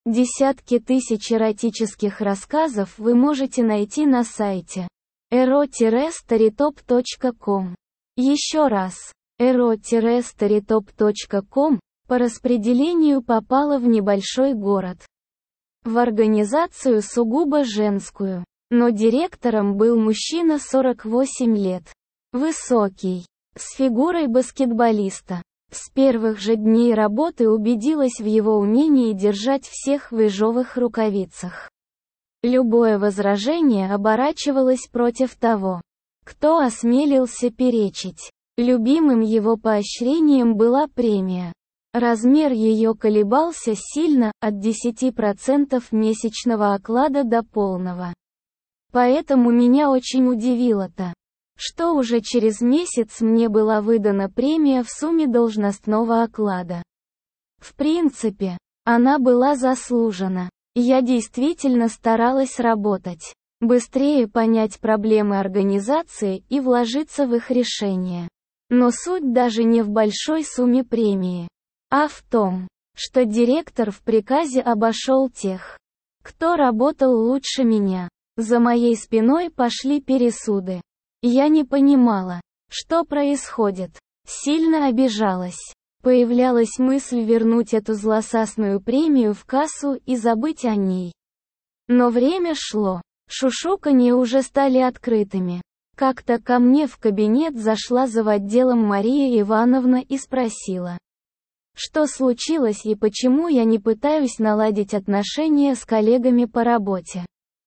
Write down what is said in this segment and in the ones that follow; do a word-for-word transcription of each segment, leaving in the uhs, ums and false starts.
Десятки тысяч эротических рассказов вы можете найти на сайте эро старитоп точка ком. Еще раз, эро старитоп точка ком по распределению попала в небольшой город. В организацию сугубо женскую, но директором был мужчина сорок восемь лет. Высокий, с фигурой баскетболиста. С первых же дней работы убедилась в его умении держать всех в ежовых рукавицах. Любое возражение оборачивалось против того, кто осмелился перечить. Любимым его поощрением была премия. Размер ее колебался сильно, от десяти процентов месячного оклада до полного. Поэтому меня очень удивило то, что уже через месяц мне была выдана премия в сумме должностного оклада. В принципе, она была заслужена. Я действительно старалась работать, быстрее понять проблемы организации и вложиться в их решение. Но суть даже не в большой сумме премии, а в том, что директор в приказе обошел тех, кто работал лучше меня. За моей спиной пошли пересуды. Я не понимала, что происходит. Сильно обижалась. Появлялась мысль вернуть эту злосасную премию в кассу и забыть о ней. Но время шло. Шушуканье уже стали открытыми. Как-то ко мне в кабинет зашла завотделом Мария Ивановна и спросила, что случилось и почему я не пытаюсь наладить отношения с коллегами по работе.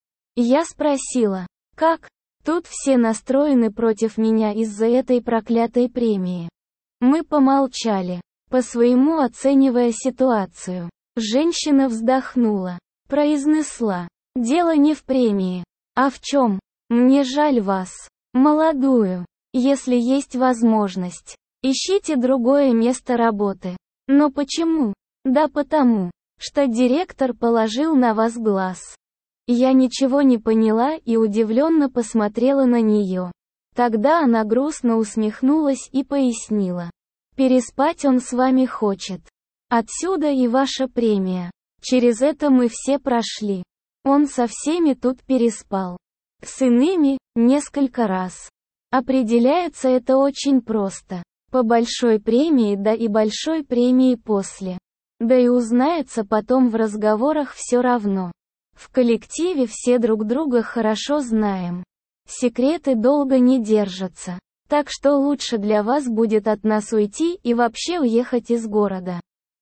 Я спросила, как? Тут все настроены против меня из-за этой проклятой премии. Мы помолчали, по-своему оценивая ситуацию. Женщина вздохнула, произнесла: «Дело не в премии. А в чем? Мне жаль вас, молодую. Если есть возможность, ищите другое место работы». Но почему? Да потому, что директор положил на вас глаз. Я ничего не поняла и удивленно посмотрела на нее. Тогда она грустно усмехнулась и пояснила. Переспать он с вами хочет. Отсюда и ваша премия. Через это мы все прошли. Он со всеми тут переспал. С иными, несколько раз. Определяется это очень просто. По большой премии, да и большой премии после. Да и узнается потом в разговорах все равно. В коллективе все друг друга хорошо знаем. Секреты долго не держатся. Так что лучше для вас будет от нас уйти и вообще уехать из города.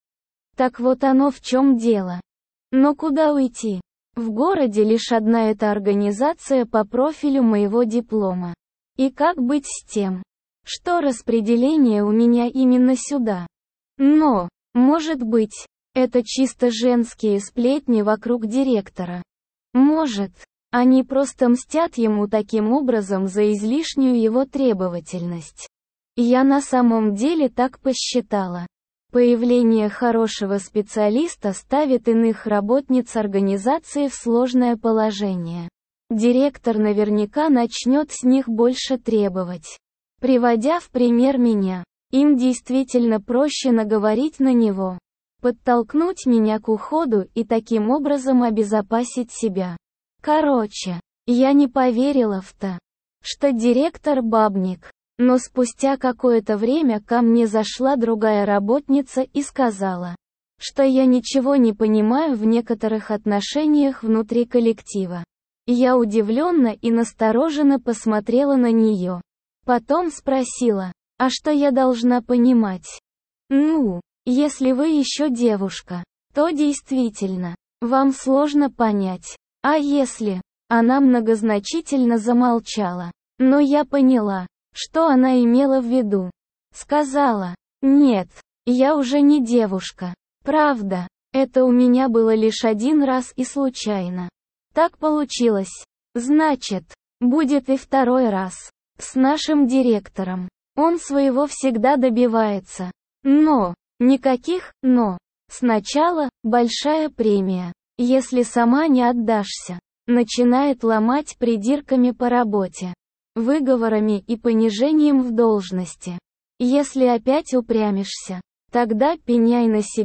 Так вот оно в чем дело. Но куда уйти? В городе лишь одна эта организация по профилю моего диплома. И как быть с тем, что распределение у меня именно сюда? Но, может быть, это чисто женские сплетни вокруг директора. Может, они просто мстят ему таким образом за излишнюю его требовательность. Я на самом деле так посчитала. Появление хорошего специалиста ставит иных работниц организации в сложное положение. Директор наверняка начнет с них больше требовать. Приводя в пример меня, им действительно проще наговорить на него. Подтолкнуть меня к уходу и таким образом обезопасить себя. Короче, я не поверила в то, что директор бабник. Но спустя какое-то время ко мне зашла другая работница и сказала, что я ничего не понимаю в некоторых отношениях внутри коллектива. Я удивленно и настороженно посмотрела на нее. Потом спросила, а что я должна понимать? Ну, если вы еще девушка, то действительно, вам сложно понять. А если? Она многозначительно замолчала. Но я поняла, что она имела в виду. Сказала, нет, я уже не девушка. Правда, это у меня было лишь один раз и случайно. Так получилось. Значит, будет и второй раз. С нашим директором. Он своего всегда добивается. Но, никаких «но». Сначала, большая премия. Если сама не отдашься. Начинает ломать придирками по работе. Выговорами и понижением в должности. Если опять упрямишься, тогда пеняй на себя,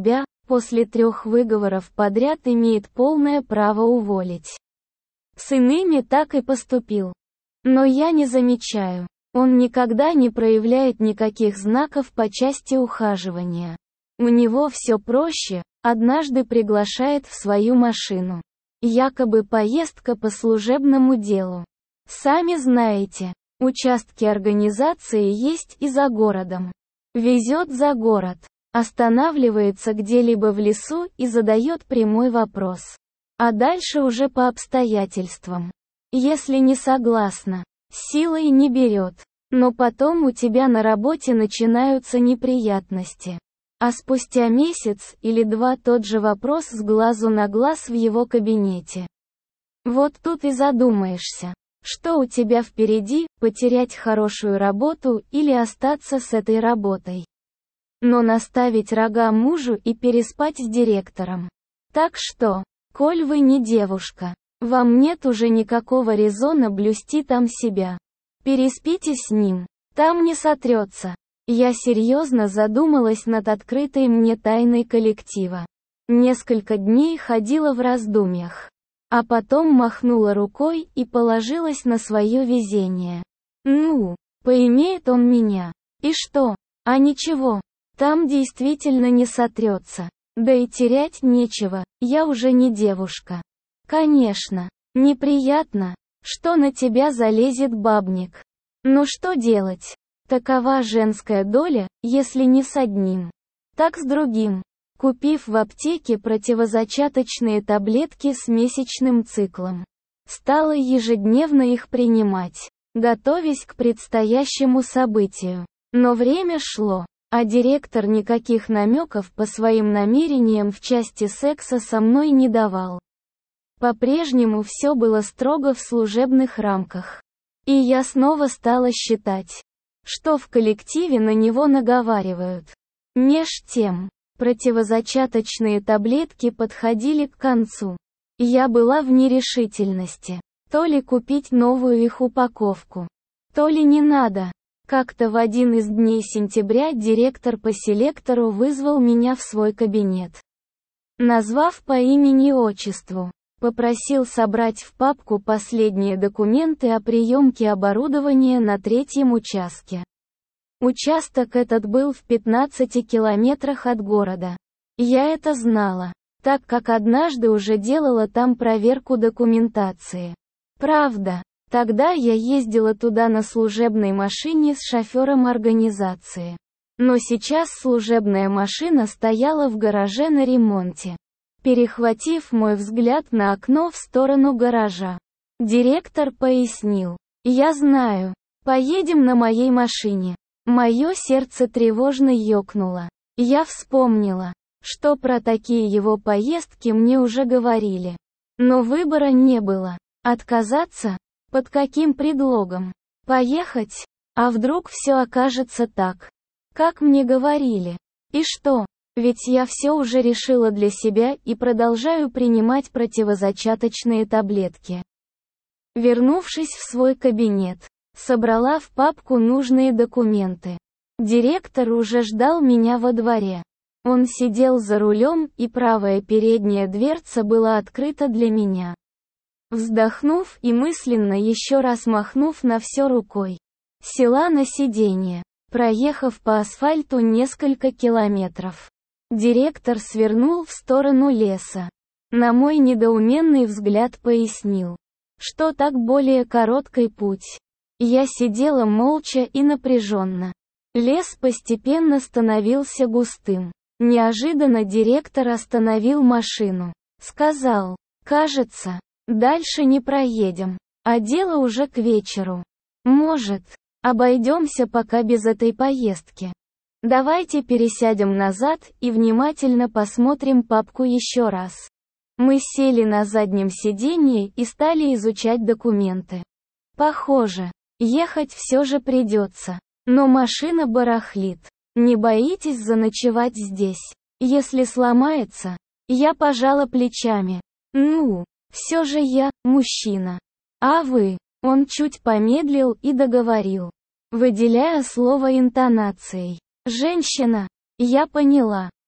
после трех выговоров подряд имеет полное право уволить. С иными так и поступил. Но я не замечаю. Он никогда не проявляет никаких знаков по части ухаживания. У него все проще, однажды приглашает в свою машину. Якобы поездка по служебному делу. Сами знаете, участки организации есть и за городом. Везет за город, останавливается где-либо в лесу и задает прямой вопрос. А дальше уже по обстоятельствам. Если не согласна, силой не берет. Но потом у тебя на работе начинаются неприятности. А спустя месяц или два тот же вопрос с глазу на глаз в его кабинете. Вот тут и задумаешься, что у тебя впереди, потерять хорошую работу или остаться с этой работой. Но наставить рога мужу и переспать с директором. Так что, коль вы не девушка, вам нет уже никакого резона блюсти там себя. Переспите с ним, там не сотрется. Я серьезно задумалась над открытой мне тайной коллектива. Несколько дней ходила в раздумьях. А потом махнула рукой и положилась на свое везение. Ну, поимеет он меня. И что? А ничего. Там действительно не сотрется. Да и терять нечего, я уже не девушка. Конечно, неприятно, что на тебя залезет бабник. Но что делать? Такова женская доля, если не с одним, так с другим. Купив в аптеке противозачаточные таблетки с месячным циклом, стала ежедневно их принимать, готовясь к предстоящему событию. Но время шло, а директор никаких намеков по своим намерениям в части секса со мной не давал. По-прежнему все было строго в служебных рамках. И я снова стала считать, что в коллективе на него наговаривают. Меж тем, противозачаточные таблетки подходили к концу. Я была в нерешительности. То ли купить новую их упаковку, то ли не надо. Как-то в один из дней сентября директор по селектору вызвал меня в свой кабинет. Назвав по имени-отчеству, попросил собрать в папку последние документы о приемке оборудования на третьем участке. Участок этот был в пятнадцати километрах от города. Я это знала, так как однажды уже делала там проверку документации. Правда, тогда я ездила туда на служебной машине с шофером организации. Но сейчас служебная машина стояла в гараже на ремонте. Перехватив мой взгляд на окно в сторону гаража, директор пояснил: «Я знаю, поедем на моей машине». Мое сердце тревожно ёкнуло. Я вспомнила, что про такие его поездки мне уже говорили. Но выбора не было. Отказаться? Под каким предлогом? Поехать? А вдруг все окажется так, как мне говорили? И что? Ведь я все уже решила для себя и продолжаю принимать противозачаточные таблетки. Вернувшись в свой кабинет, собрала в папку нужные документы. Директор уже ждал меня во дворе. Он сидел за рулем, и правая передняя дверца была открыта для меня. Вздохнув и мысленно еще раз махнув на все рукой, села на сиденье, проехав по асфальту несколько километров. Директор свернул в сторону леса. На мой недоуменный взгляд пояснил, что так более короткий путь. Я сидела молча и напряженно. Лес постепенно становился густым. Неожиданно директор остановил машину. Сказал: «Кажется, дальше не проедем, а дело уже к вечеру. Может, обойдемся пока без этой поездки. Давайте пересядем назад и внимательно посмотрим папку еще раз». Мы сели на заднем сиденье и стали изучать документы. Похоже, ехать все же придется. Но машина барахлит. Не боитесь заночевать здесь? Если сломается? Я пожала плечами. Ну, все же я, мужчина. А вы? Он чуть помедлил и договорил, выделяя слово интонацией. Женщина. Я поняла.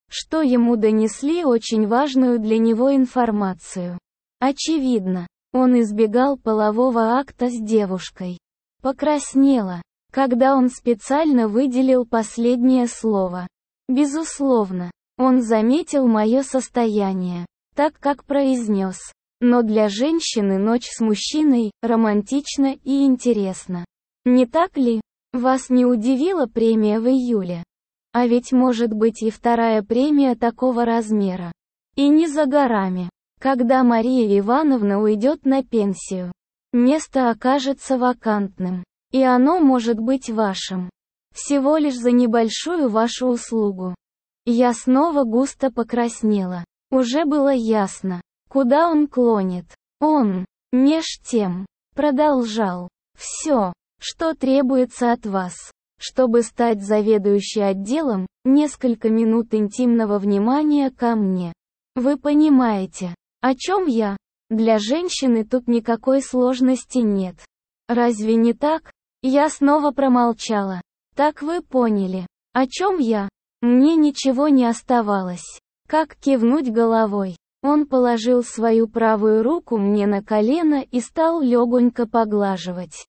что ему донесли очень важную для него информацию. Очевидно, он избегал полового акта с девушкой. Покраснела, когда он специально выделил последнее слово. Безусловно, он заметил мое состояние, так как произнес: «Но для женщины ночь с мужчиной романтична и интересна. Не так ли? Вас не удивила премия в июле? А ведь может быть и вторая премия такого размера. И не за горами, когда Мария Ивановна уйдет на пенсию. Место окажется вакантным. И оно может быть вашим. Всего лишь за небольшую вашу услугу». Я снова густо покраснела. Уже было ясно, куда он клонит. Он, меж тем, продолжал: «Все, что требуется от вас, чтобы стать заведующей отделом, несколько минут интимного внимания ко мне. Вы понимаете, о чем я? Для женщины тут никакой сложности нет. Разве не так?» Я снова промолчала. «Так вы поняли, о чем я?» Мне ничего не оставалось, как кивнуть головой. Он положил свою правую руку мне на колено и стал легонько поглаживать.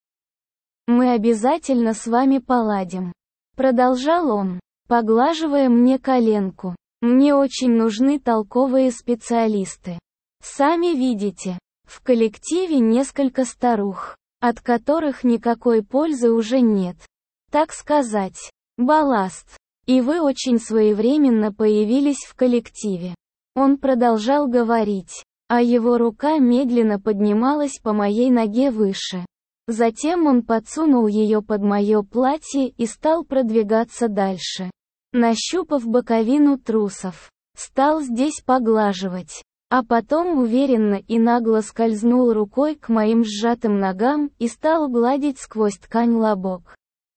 «Мы обязательно с вами поладим», — продолжал он, поглаживая мне коленку. «Мне очень нужны толковые специалисты. Сами видите, в коллективе несколько старух, от которых никакой пользы уже нет. Так сказать, балласт. И вы очень своевременно появились в коллективе». Он продолжал говорить, а его рука медленно поднималась по моей ноге выше. Затем он подсунул ее под мое платье и стал продвигаться дальше. Нащупав боковину трусов, стал здесь поглаживать. А потом уверенно и нагло скользнул рукой к моим сжатым ногам и стал гладить сквозь ткань лобок.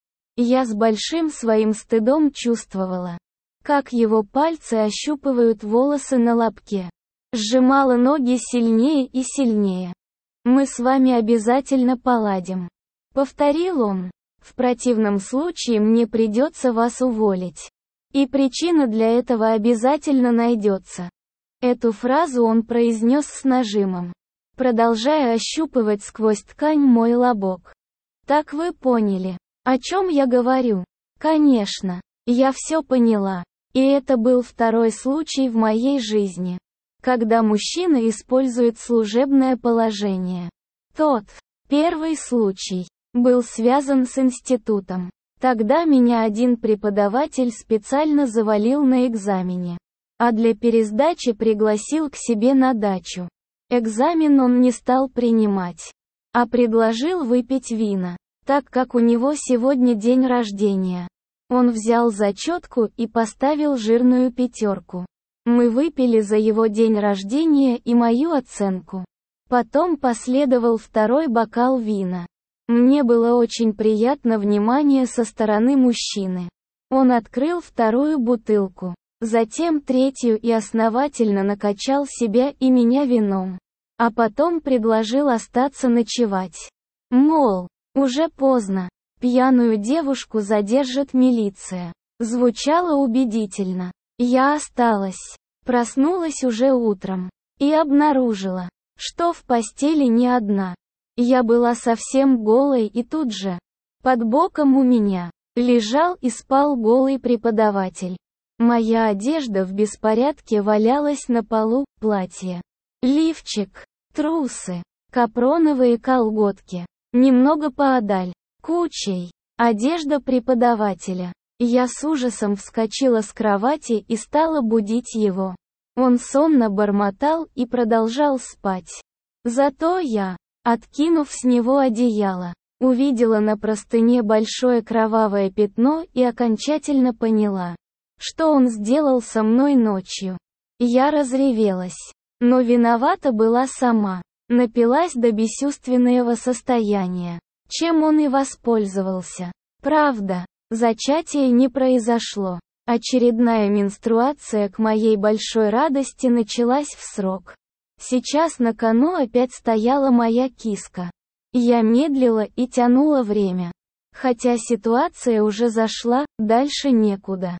Я с большим своим стыдом чувствовала, как его пальцы ощупывают волосы на лобке. Сжимала ноги сильнее и сильнее. «Мы с вами обязательно поладим», — повторил он. «В противном случае мне придется вас уволить. И причина для этого обязательно найдется». Эту фразу он произнес с нажимом, продолжая ощупывать сквозь ткань мой лобок. «Так вы поняли, о чем я говорю?» Конечно, я все поняла. И это был второй случай в моей жизни, когда мужчина использует служебное положение. Тот, первый случай, был связан с институтом. Тогда меня один преподаватель специально завалил на экзамене, а для пересдачи пригласил к себе на дачу. Экзамен он не стал принимать, а предложил выпить вина, так как у него сегодня день рождения. Он взял зачетку и поставил жирную пятерку. Мы выпили за его день рождения и мою оценку. Потом последовал второй бокал вина. Мне было очень приятно внимание со стороны мужчины. Он открыл вторую бутылку, затем третью и основательно накачал себя и меня вином. А потом предложил остаться ночевать. Мол, уже поздно, пьяную девушку задержит милиция. Звучало убедительно. Я осталась. Проснулась уже утром. И обнаружила, что в постели не одна. Я была совсем голой, и тут же, под боком у меня, лежал и спал голый преподаватель. Моя одежда в беспорядке валялась на полу, платье, лифчик, трусы, капроновые колготки. Немного поодаль, кучей, одежда преподавателя. Я с ужасом вскочила с кровати и стала будить его. Он сонно бормотал и продолжал спать. Зато я, откинув с него одеяло, увидела на простыне большое кровавое пятно и окончательно поняла, что он сделал со мной ночью. Я разревелась, но виновата была сама. Напилась до бесчувственного состояния, чем он и воспользовался. Правда, зачатие не произошло. Очередная менструация к моей большой радости началась в срок. Сейчас на кону опять стояла моя киска. Я медлила и тянула время. Хотя ситуация уже зашла, дальше некуда.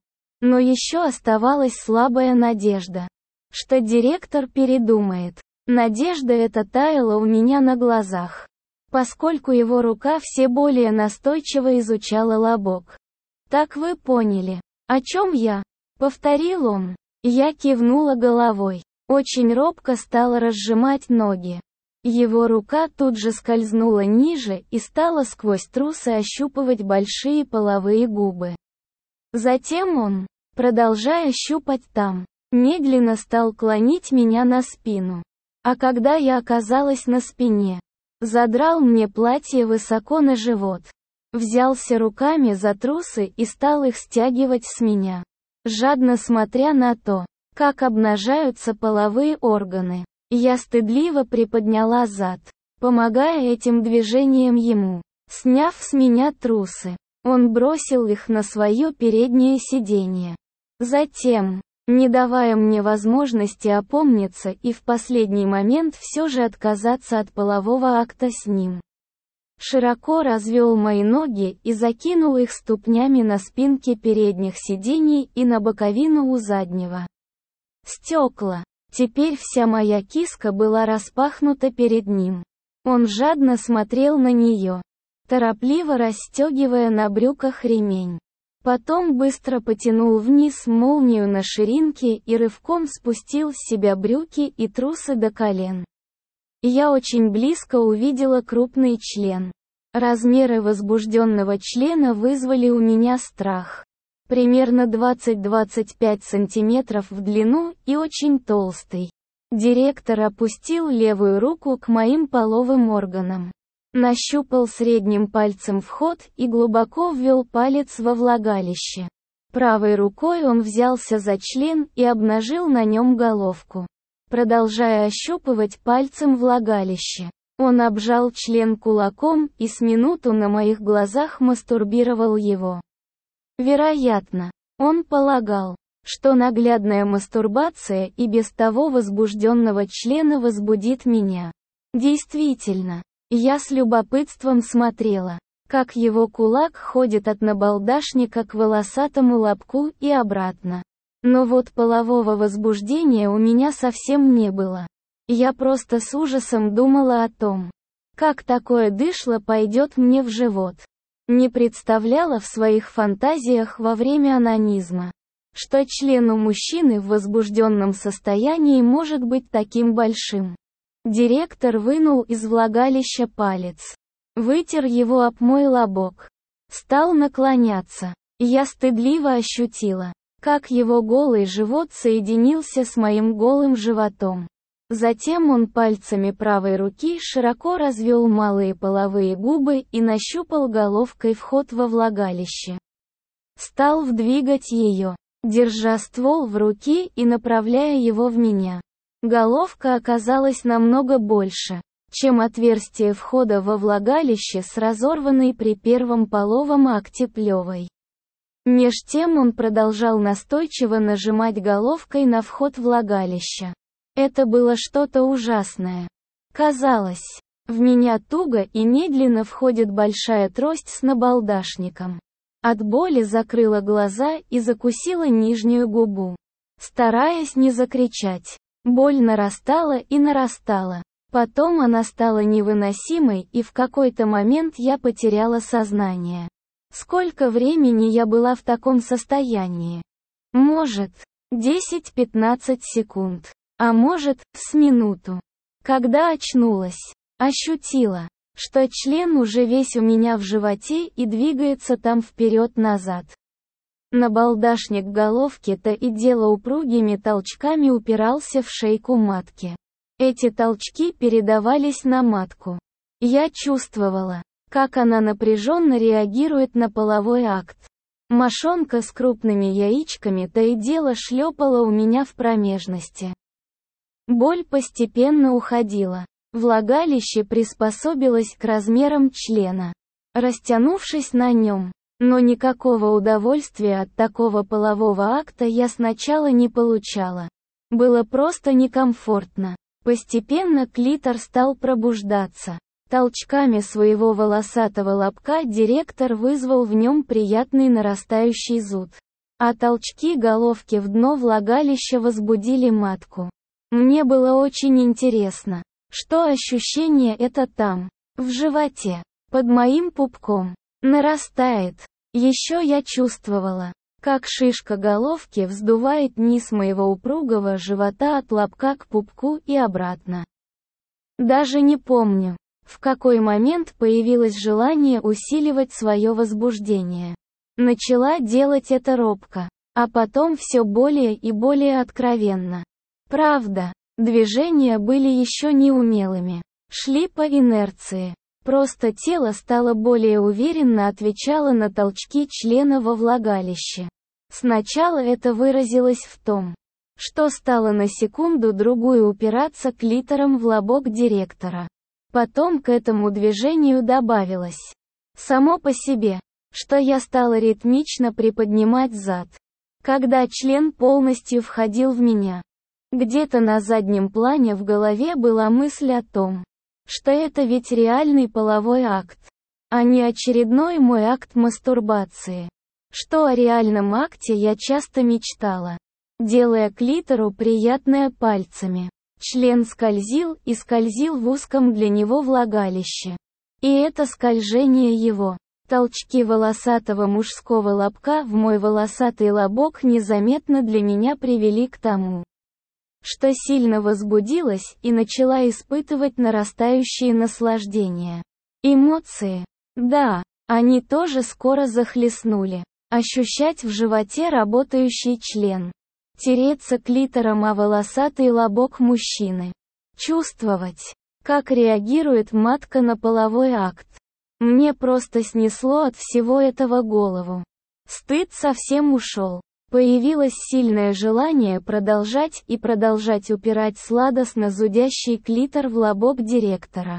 Но еще оставалась слабая надежда, что директор передумает. Надежда эта таяла у меня на глазах, поскольку его рука все более настойчиво изучала лобок. «Так вы поняли, о чем я?» — повторил он. Я кивнула головой. Очень робко стала разжимать ноги. Его рука тут же скользнула ниже и стала сквозь трусы ощупывать большие половые губы. Затем он, продолжая щупать там, медленно стал клонить меня на спину. А когда я оказалась на спине, задрал мне платье высоко на живот, взялся руками за трусы и стал их стягивать с меня, жадно смотря на то, как обнажаются половые органы. Я стыдливо приподняла зад, помогая этим движением ему. Сняв с меня трусы, он бросил их на свое переднее сиденье. Затем, не давая мне возможности опомниться и в последний момент все же отказаться от полового акта с ним, широко развел мои ноги и закинул их ступнями на спинки передних сидений и на боковину у заднего. Стекла. Теперь вся моя киска была распахнута перед ним. Он жадно смотрел на нее, торопливо расстегивая на брюках ремень. Потом быстро потянул вниз молнию на ширинке и рывком спустил с себя брюки и трусы до колен. Я очень близко увидела крупный член. Размеры возбужденного члена вызвали у меня страх. Примерно двадцать-двадцать пять сантиметров в длину и очень толстый. Директор опустил левую руку к моим половым органам. Нащупал средним пальцем вход и глубоко ввел палец во влагалище. Правой рукой он взялся за член и обнажил на нем головку. Продолжая ощупывать пальцем влагалище, он обжал член кулаком и с минуту на моих глазах мастурбировал его. Вероятно, он полагал, что наглядная мастурбация и без того возбужденного члена возбудит меня. Действительно, я с любопытством смотрела, как его кулак ходит от набалдашника к волосатому лобку и обратно. Но вот полового возбуждения у меня совсем не было. Я просто с ужасом думала о том, как такое дышло пойдет мне в живот. Не представляла в своих фантазиях во время онанизма, что член у мужчины в возбужденном состоянии может быть таким большим. Директор вынул из влагалища палец, вытер его об мой лобок, стал наклоняться. Я стыдливо ощутила, как его голый живот соединился с моим голым животом. Затем он пальцами правой руки широко развел малые половые губы и нащупал головкой вход во влагалище. Стал вдвигать ее, держа ствол в руке и направляя его в меня. Головка оказалась намного больше, чем отверстие входа во влагалище с разорванной при первом половом акте плевой. Меж тем он продолжал настойчиво нажимать головкой на вход влагалища. Это было что-то ужасное. Казалось, в меня туго и медленно входит большая трость с набалдашником. От боли закрыла глаза и закусила нижнюю губу, стараясь не закричать. Боль нарастала и нарастала. Потом она стала невыносимой, и в какой-то момент я потеряла сознание. Сколько времени я была в таком состоянии? Может, десять-пятнадцать секунд. А может, с минуту. Когда очнулась, ощутила, что член уже весь у меня в животе и двигается там вперед-назад. Набалдашник головки то и дело упругими толчками упирался в шейку матки. Эти толчки передавались на матку. Я чувствовала, как она напряженно реагирует на половой акт. Мошонка с крупными яичками то и дело шлепала у меня в промежности. Боль постепенно уходила. Влагалище приспособилось к размерам члена, растянувшись на нем. Но никакого удовольствия от такого полового акта я сначала не получала. Было просто некомфортно. Постепенно клитор стал пробуждаться. Толчками своего волосатого лобка директор вызвал в нем приятный нарастающий зуд. а толчки головки в дно влагалища возбудили матку. Мне было очень интересно, что ощущение это там, в животе, под моим пупком, нарастает. Еще я чувствовала, как шишка головки вздувает низ моего упругого живота от лобка к пупку и обратно. Даже не помню, в какой момент появилось желание усиливать свое возбуждение. Начала делать это робко, а потом все более и более откровенно. Правда, движения были еще неумелыми, шли по инерции. Просто тело стало более уверенно отвечало на толчки члена во влагалище. Сначала это выразилось в том, что стало на секунду-другую упираться клитором в лобок директора. Потом к этому движению добавилось само по себе, что я стала ритмично приподнимать зад, когда член полностью входил в меня. Где-то на заднем плане в голове была мысль о том, что это ведь реальный половой акт, а не очередной мой акт мастурбации. Что о реальном акте я часто мечтала, делая клитору приятное пальцами. Член скользил и скользил в узком для него влагалище. И это скольжение его, толчки волосатого мужского лобка в мой волосатый лобок незаметно для меня привели к тому, что сильно возбудилась и начала испытывать нарастающие наслаждения. Эмоции. Да, они тоже скоро захлестнули. Ощущать в животе работающий член. Тереться клитором о волосатый лобок мужчины. Чувствовать, как реагирует матка на половой акт. Мне просто снесло от всего этого голову. Стыд совсем ушел. Появилось сильное желание продолжать и продолжать упирать сладостно зудящий клитор в лобок директора.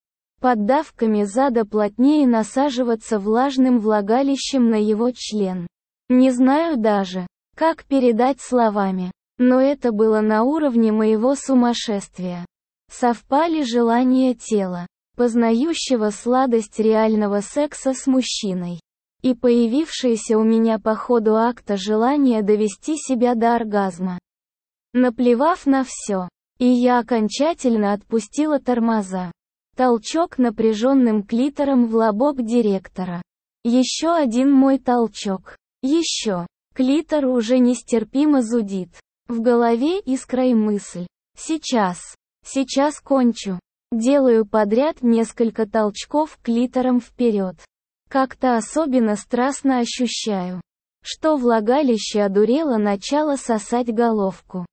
Под давками зада плотнее насаживаться влажным влагалищем на его член. Не знаю даже, как передать словами, но это было на уровне моего сумасшествия. Совпали желания тела, познающего сладость реального секса с мужчиной, и появившееся у меня по ходу акта желание довести себя до оргазма. Наплевав на все, и я окончательно отпустила тормоза. Толчок напряженным клитором в лобок директора. Еще один мой толчок. Еще. Клитор уже нестерпимо зудит. В голове искра и мысль. Сейчас. Сейчас кончу. Делаю подряд несколько толчков клитором вперед. Как-то особенно страстно ощущаю, что влагалище одурело начало сосать головку.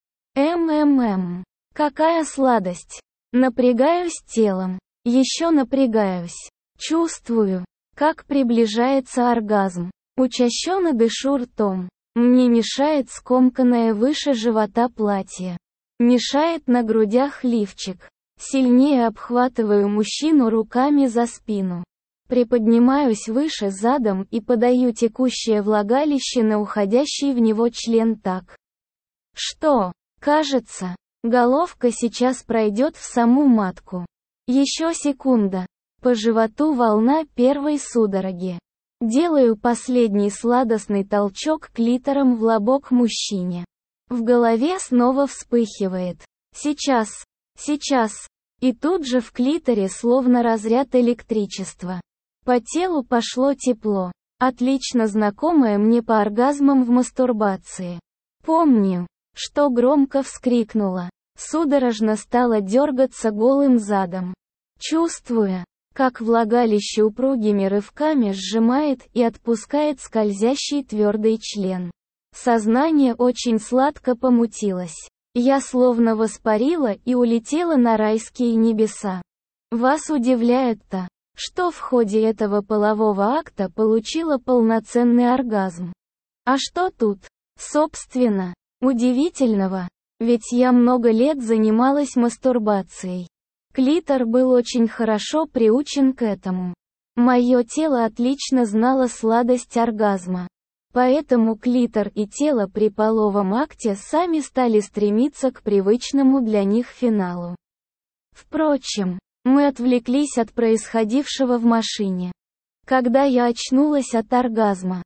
Ммм. Какая сладость. Напрягаюсь телом. Еще напрягаюсь. Чувствую, как приближается оргазм. Учащенно дышу ртом. Мне мешает скомканное выше живота платье. Мешает на грудях лифчик. Сильнее обхватываю мужчину руками за спину. Приподнимаюсь выше задом и подаю текущее влагалище на уходящий в него член так, что, кажется, головка сейчас пройдет в саму матку. Еще секунда. По животу волна первой судороги. Делаю последний сладостный толчок клитором в лобок мужчине. В голове снова вспыхивает. Сейчас. Сейчас. И тут же в клиторе словно разряд электричества. По телу пошло тепло. Отлично знакомое мне по оргазмам в мастурбации. Помню, что громко вскрикнула. Судорожно стала дергаться голым задом. Чувствуя, как влагалище упругими рывками сжимает и отпускает скользящий твердый член. Сознание очень сладко помутилось. Я словно воспарила и улетела на райские небеса. Вас удивляет-то, что в ходе этого полового акта получила полноценный оргазм. А что тут, собственно, удивительного? Ведь я много лет занималась мастурбацией. Клитор был очень хорошо приучен к этому. Мое тело отлично знало сладость оргазма. Поэтому клитор и тело при половом акте сами стали стремиться к привычному для них финалу. Впрочем, мы отвлеклись от происходившего в машине. Когда я очнулась от оргазма,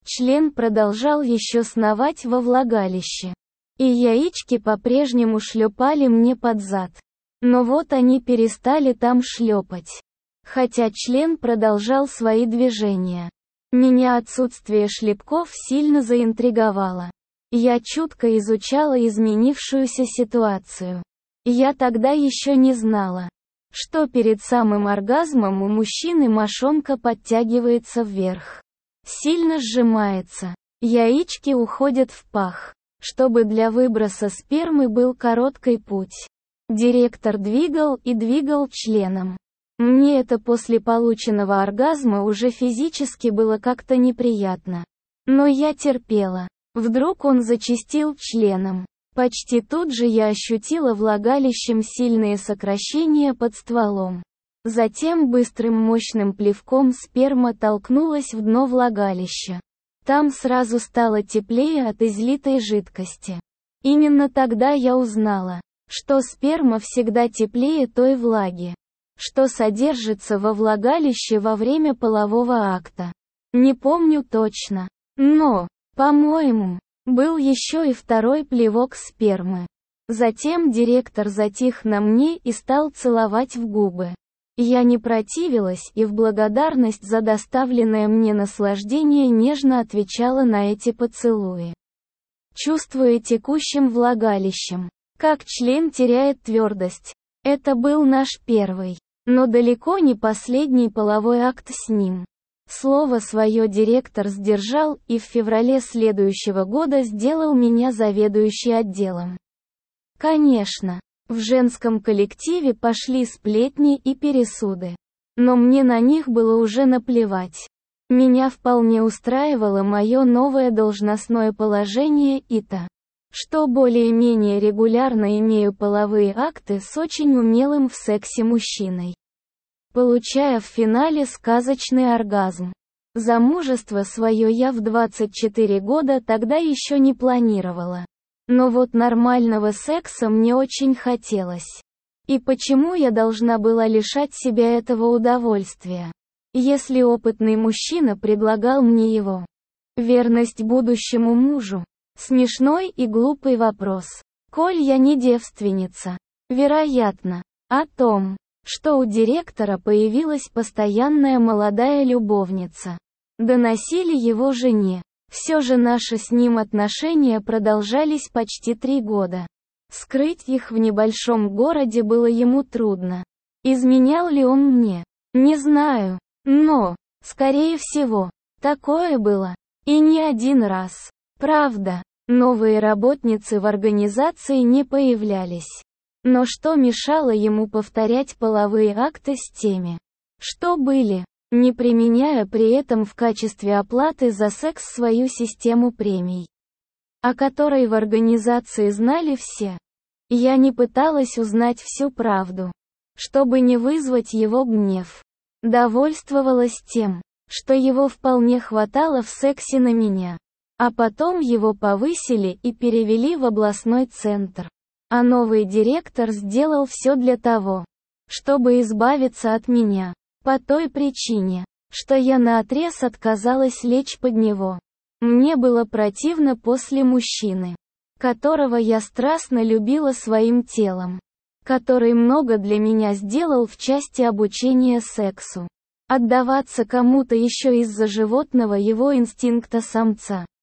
член продолжал еще сновать во влагалище. И яички по-прежнему шлепали мне под зад. Но вот они перестали там шлепать. Хотя член продолжал свои движения. Меня отсутствие шлепков сильно заинтриговало. Я чутко изучала изменившуюся ситуацию. Я тогда еще не знала, что перед самым оргазмом у мужчины мошонка подтягивается вверх. Сильно сжимается. Яички уходят в пах, чтобы для выброса спермы был короткий путь. Директор двигал и двигал членом. Мне это после полученного оргазма уже физически было как-то неприятно. Но я терпела. Вдруг он зачастил членом. Почти тут же я ощутила влагалищем сильные сокращения под стволом. Затем быстрым мощным плевком сперма толкнулась в дно влагалища. Там сразу стало теплее от излитой жидкости. Именно тогда я узнала, что сперма всегда теплее той влаги, что содержится во влагалище во время полового акта. Не помню точно, но, по-моему, был еще и второй плевок спермы. Затем директор затих на мне и стал целовать в губы. Я не противилась и в благодарность за доставленное мне наслаждение нежно отвечала на эти поцелуи. Чувствуя текущим влагалищем, как член теряет твердость. Это был наш первый, но далеко не последний половой акт с ним. Слово свое директор сдержал и в феврале следующего года сделал меня заведующей отделом. Конечно, в женском коллективе пошли сплетни и пересуды. Но мне на них было уже наплевать. Меня вполне устраивало мое новое должностное положение и то, что более-менее регулярно имею половые акты с очень умелым в сексе мужчиной, получая в финале сказочный оргазм. Замужество свое я в двадцать четыре года тогда еще не планировала. Но вот нормального секса мне очень хотелось. И почему я должна была лишать себя этого удовольствия, если опытный мужчина предлагал мне его? Верность будущему мужу. Смешной и глупый вопрос. Коль я не девственница. Вероятно, о том, что у директора появилась постоянная молодая любовница. Доносили его жене. Все же наши с ним отношения продолжались почти три года. Скрыть их в небольшом городе было ему трудно. Изменял ли он мне? Не знаю. Но, скорее всего, такое было. И не один раз. Правда, новые работницы в организации не появлялись. Но что мешало ему повторять половые акты с теми, что были, не применяя при этом в качестве оплаты за секс свою систему премий, о которой в организации знали все. Я не пыталась узнать всю правду, чтобы не вызвать его гнев. Довольствовалась тем, что его вполне хватало в сексе на меня. А потом его повысили и перевели в областной центр. А новый директор сделал все для того, чтобы избавиться от меня. По той причине, что я наотрез отказалась лечь под него. Мне было противно после мужчины, которого я страстно любила своим телом, который много для меня сделал в части обучения сексу. Отдаваться кому-то еще из-за животного его инстинкта самца.